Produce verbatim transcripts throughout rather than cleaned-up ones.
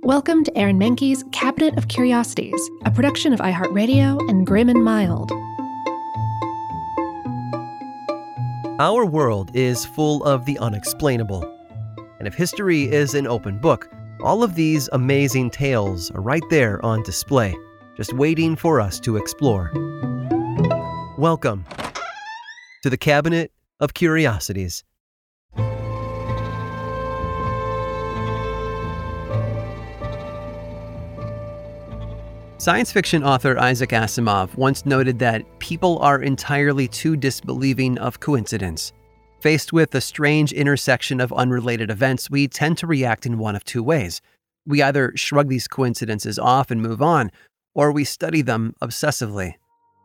Welcome to Aaron Mahnke's Cabinet of Curiosities, a production of iHeartRadio and Grim and Mild. Our world is full of the unexplainable. And if history is an open book, all of these amazing tales are right there on display, just waiting for us to explore. Welcome to the Cabinet of Curiosities. Science fiction author Isaac Asimov once noted that people are entirely too disbelieving of coincidence. Faced with a strange intersection of unrelated events, we tend to react in one of two ways. We either shrug these coincidences off and move on, or we study them obsessively.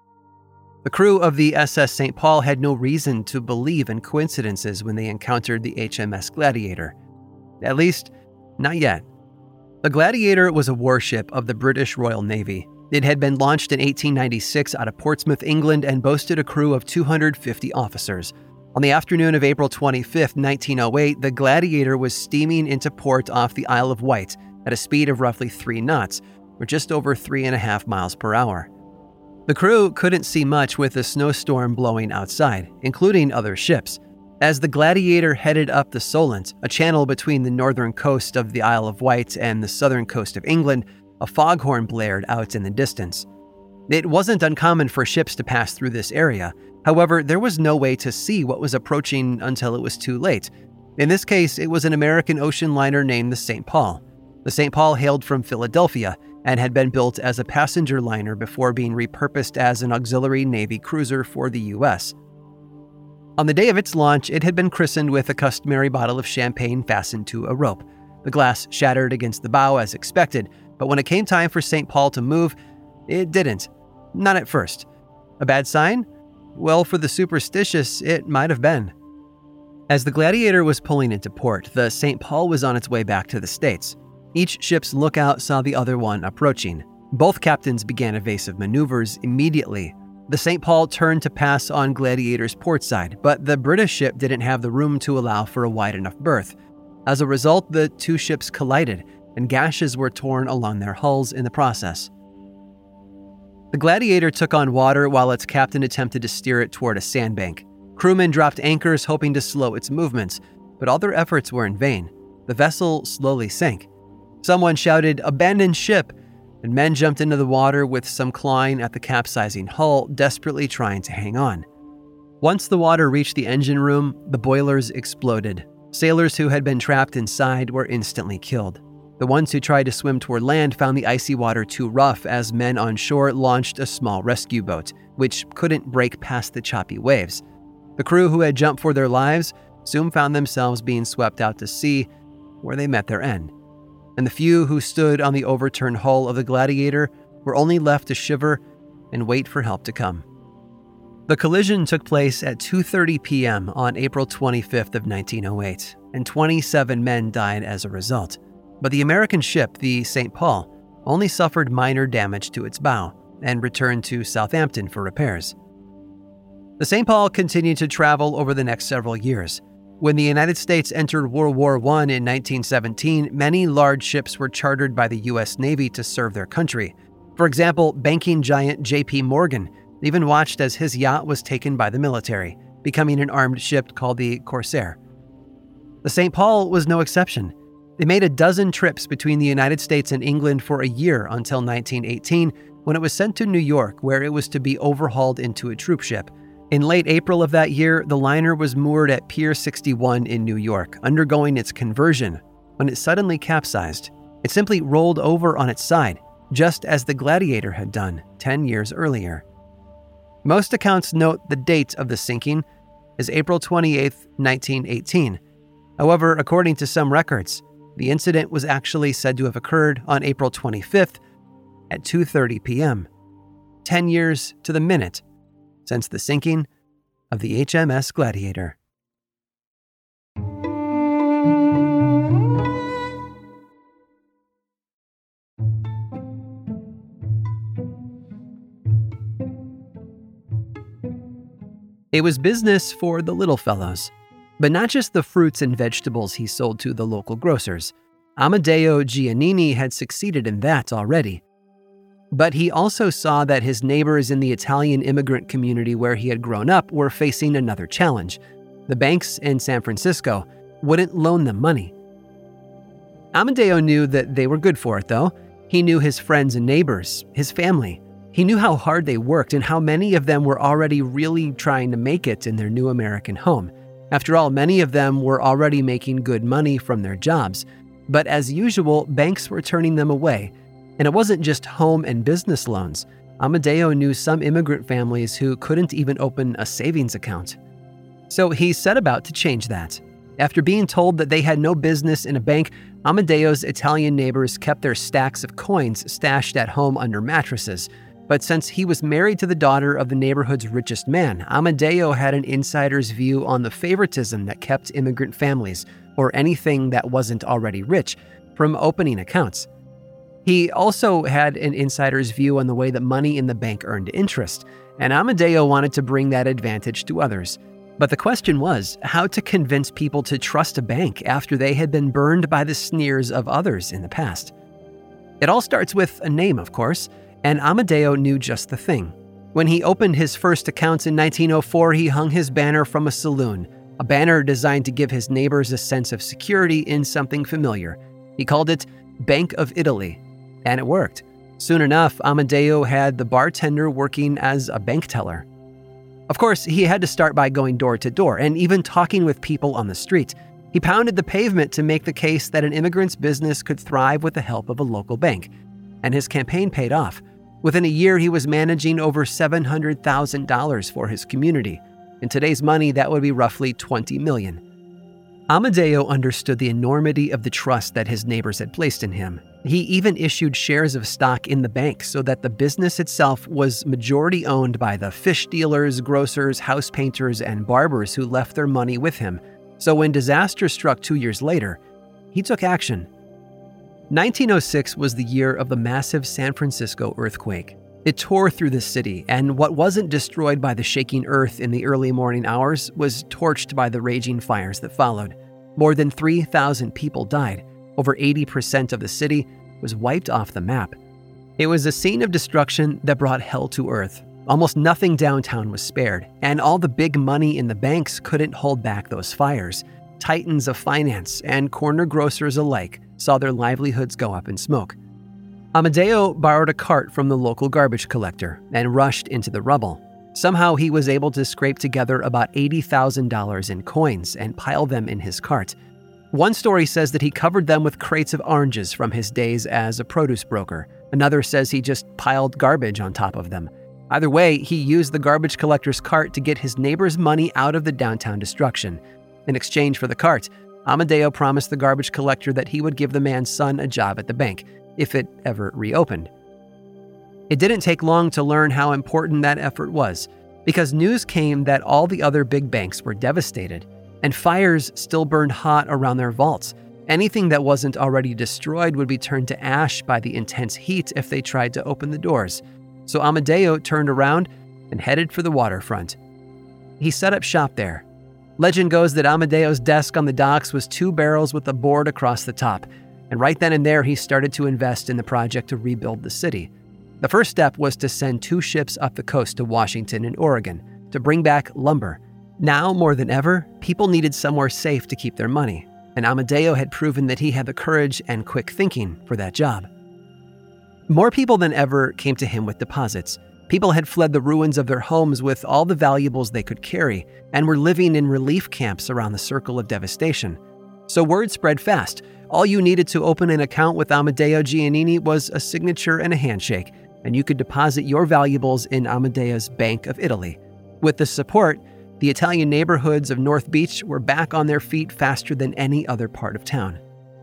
The crew of the S S Saint Paul had no reason to believe in coincidences when they encountered the H M S Gladiator. At least, not yet. The Gladiator was a warship of the British Royal Navy. It had been launched in eighteen ninety-six out of Portsmouth, England, and boasted a crew of two hundred fifty officers. On the afternoon of April twenty-fifth, nineteen oh eight, the Gladiator was steaming into port off the Isle of Wight at a speed of roughly three knots, or just over three and a half miles per hour. The crew couldn't see much with a snowstorm blowing outside, including other ships. As the Gladiator headed up the Solent, a channel between the northern coast of the Isle of Wight and the southern coast of England, a foghorn blared out in the distance. It wasn't uncommon for ships to pass through this area. However, there was no way to see what was approaching until it was too late. In this case, it was an American ocean liner named the Saint Paul. The Saint Paul hailed from Philadelphia and had been built as a passenger liner before being repurposed as an auxiliary Navy cruiser for the U S. On the day of its launch, it had been christened with a customary bottle of champagne fastened to a rope. The glass shattered against the bow as expected, but when it came time for Saint Paul to move, it didn't. Not at first. A bad sign? Well, for the superstitious, it might have been. As the Gladiator was pulling into port, the Saint Paul was on its way back to the States. Each ship's lookout saw the other one approaching. Both captains began evasive maneuvers immediately. The Saint Paul turned to pass on Gladiator's port side, but the British ship didn't have the room to allow for a wide enough berth. As a result, the two ships collided, and gashes were torn along their hulls in the process. The Gladiator took on water while its captain attempted to steer it toward a sandbank. Crewmen dropped anchors hoping to slow its movements, but all their efforts were in vain. The vessel slowly sank. Someone shouted, "Abandon ship!" and men jumped into the water with some clawing at the capsizing hull, desperately trying to hang on. Once the water reached the engine room, the boilers exploded. Sailors who had been trapped inside were instantly killed. The ones who tried to swim toward land found the icy water too rough as men on shore launched a small rescue boat, which couldn't break past the choppy waves. The crew who had jumped for their lives soon found themselves being swept out to sea, where they met their end. And the few who stood on the overturned hull of the Gladiator were only left to shiver and wait for help to come. The collision took place at two thirty p.m. on April twenty-fifth of nineteen oh eight, and twenty-seven men died as a result. But the American ship, the Saint Paul, only suffered minor damage to its bow and returned to Southampton for repairs. The Saint Paul continued to travel over the next several years. When the United States entered World War One in nineteen seventeen, many large ships were chartered by the U S Navy to serve their country. For example, banking giant J P Morgan even watched as his yacht was taken by the military, becoming an armed ship called the Corsair. The Saint Paul was no exception. It made a dozen trips between the United States and England for a year until nineteen eighteen, when it was sent to New York, where it was to be overhauled into a troopship. In late April of that year, the liner was moored at Pier sixty-one in New York, undergoing its conversion, when it suddenly capsized. It simply rolled over on its side, just as the Gladiator had done ten years earlier. Most accounts note the date of the sinking as April twenty-eighth, nineteen eighteen. However, according to some records, the incident was actually said to have occurred on April twenty-fifth at two thirty p.m., ten years to the minute since the sinking of the H M S Gladiator. It was business for the little fellows, but not just the fruits and vegetables he sold to the local grocers. Amedeo Giannini had succeeded in that already. But he also saw that his neighbors in the Italian immigrant community where he had grown up were facing another challenge. The banks in San Francisco wouldn't loan them money. Amedeo knew that they were good for it, though. He knew his friends and neighbors, his family. He knew how hard they worked and how many of them were already really trying to make it in their new American home. After all, many of them were already making good money from their jobs. But as usual, banks were turning them away. And it wasn't just home and business loans. Amedeo knew some immigrant families who couldn't even open a savings account. So he set about to change that. After being told that they had no business in a bank, Amedeo's Italian neighbors kept their stacks of coins stashed at home under mattresses. But since he was married to the daughter of the neighborhood's richest man, Amedeo had an insider's view on the favoritism that kept immigrant families, or anything that wasn't already rich, from opening accounts. He also had an insider's view on the way that money in the bank earned interest, and Amedeo wanted to bring that advantage to others. But the question was how to convince people to trust a bank after they had been burned by the sneers of others in the past. It all starts with a name, of course, and Amedeo knew just the thing. When he opened his first accounts in nineteen oh four, he hung his banner from a saloon, a banner designed to give his neighbors a sense of security in something familiar. He called it Bank of Italy. And it worked. Soon enough, Amedeo had the bartender working as a bank teller. Of course, he had to start by going door to door and even talking with people on the street. He pounded the pavement to make the case that an immigrant's business could thrive with the help of a local bank. And his campaign paid off. Within a year, he was managing over seven hundred thousand dollars for his community. In today's money, that would be roughly twenty million dollars. Amedeo understood the enormity of the trust that his neighbors had placed in him. He even issued shares of stock in the bank so that the business itself was majority owned by the fish dealers, grocers, house painters, and barbers who left their money with him. So when disaster struck two years later, he took action. nineteen oh six was the year of the massive San Francisco earthquake. It tore through the city, and what wasn't destroyed by the shaking earth in the early morning hours was torched by the raging fires that followed. More than three thousand people died. Over eighty percent of the city was wiped off the map. It was a scene of destruction that brought hell to earth. Almost nothing downtown was spared, and all the big money in the banks couldn't hold back those fires. Titans of finance and corner grocers alike saw their livelihoods go up in smoke. Amedeo borrowed a cart from the local garbage collector and rushed into the rubble. Somehow he was able to scrape together about eighty thousand dollars in coins and pile them in his cart. One story says that he covered them with crates of oranges from his days as a produce broker. Another says he just piled garbage on top of them. Either way, he used the garbage collector's cart to get his neighbor's money out of the downtown destruction. In exchange for the cart, Amedeo promised the garbage collector that he would give the man's son a job at the bank, if it ever reopened. It didn't take long to learn how important that effort was, because news came that all the other big banks were devastated, and fires still burned hot around their vaults. Anything that wasn't already destroyed would be turned to ash by the intense heat if they tried to open the doors. So Amedeo turned around and headed for the waterfront. He set up shop there. Legend goes that Amedeo's desk on the docks was two barrels with a board across the top, and right then and there he started to invest in the project to rebuild the city. The first step was to send two ships up the coast to Washington and Oregon to bring back lumber. Now, more than ever, people needed somewhere safe to keep their money, and Amedeo had proven that he had the courage and quick thinking for that job. More people than ever came to him with deposits. People had fled the ruins of their homes with all the valuables they could carry and were living in relief camps around the circle of devastation. So word spread fast. All you needed to open an account with Amedeo Giannini was a signature and a handshake, and you could deposit your valuables in Amedeo's Bank of Italy. With the support, the Italian neighborhoods of North Beach were back on their feet faster than any other part of town.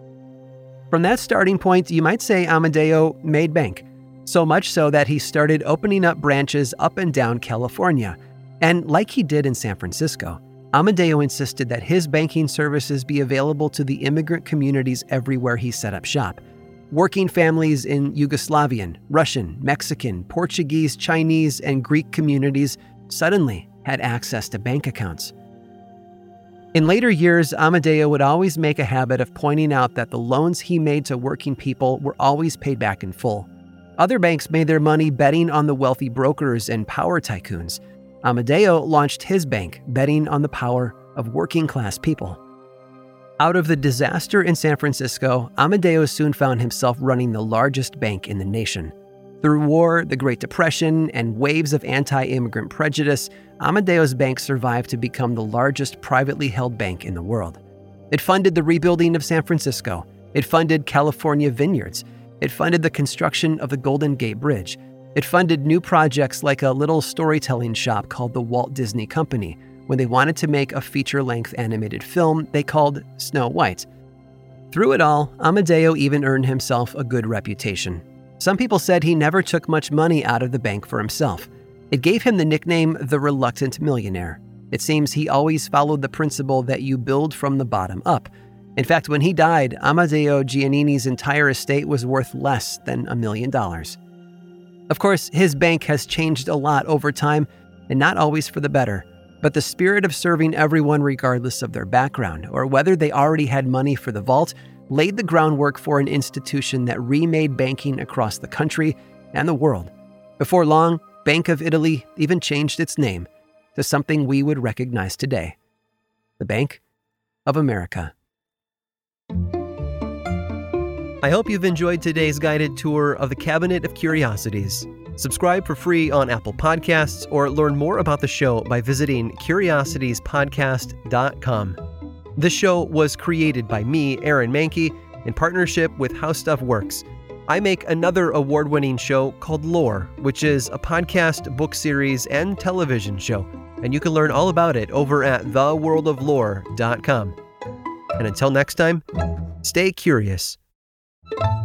From that starting point, you might say Amedeo made bank, so much so that he started opening up branches up and down California. And like he did in San Francisco, Amedeo insisted that his banking services be available to the immigrant communities everywhere he set up shop. Working families in Yugoslavian, Russian, Mexican, Portuguese, Chinese, and Greek communities suddenly had access to bank accounts. In later years, Amadeo would always make a habit of pointing out that the loans he made to working people were always paid back in full. Other banks made their money betting on the wealthy brokers and power tycoons. Amadeo launched his bank betting on the power of working-class people. Out of the disaster in San Francisco, Amadeo soon found himself running the largest bank in the nation. Through war, the Great Depression, and waves of anti-immigrant prejudice, Amadeo's bank survived to become the largest privately held bank in the world. It funded the rebuilding of San Francisco. It funded California vineyards. It funded the construction of the Golden Gate Bridge. It funded new projects like a little storytelling shop called the Walt Disney Company, when they wanted to make a feature-length animated film they called Snow White. Through it all, Amadeo even earned himself a good reputation. Some people said he never took much money out of the bank for himself. It gave him the nickname the Reluctant Millionaire. It seems he always followed the principle that you build from the bottom up. In fact, when he died, Amadeo Giannini's entire estate was worth less than a million dollars. Of course, his bank has changed a lot over time, and not always for the better. But the spirit of serving everyone regardless of their background, or whether they already had money for the vault, laid the groundwork for an institution that remade banking across the country and the world. Before long, Bank of Italy even changed its name to something we would recognize today: the Bank of America. I hope you've enjoyed today's guided tour of the Cabinet of Curiosities. Subscribe for free on Apple Podcasts or learn more about the show by visiting curiosities podcast dot com. This show was created by me, Aaron Mahnke, in partnership with How Stuff Works. I make another award-winning show called Lore, which is a podcast, book series, and television show, and you can learn all about it over at the world of lore dot com. And until next time, stay curious.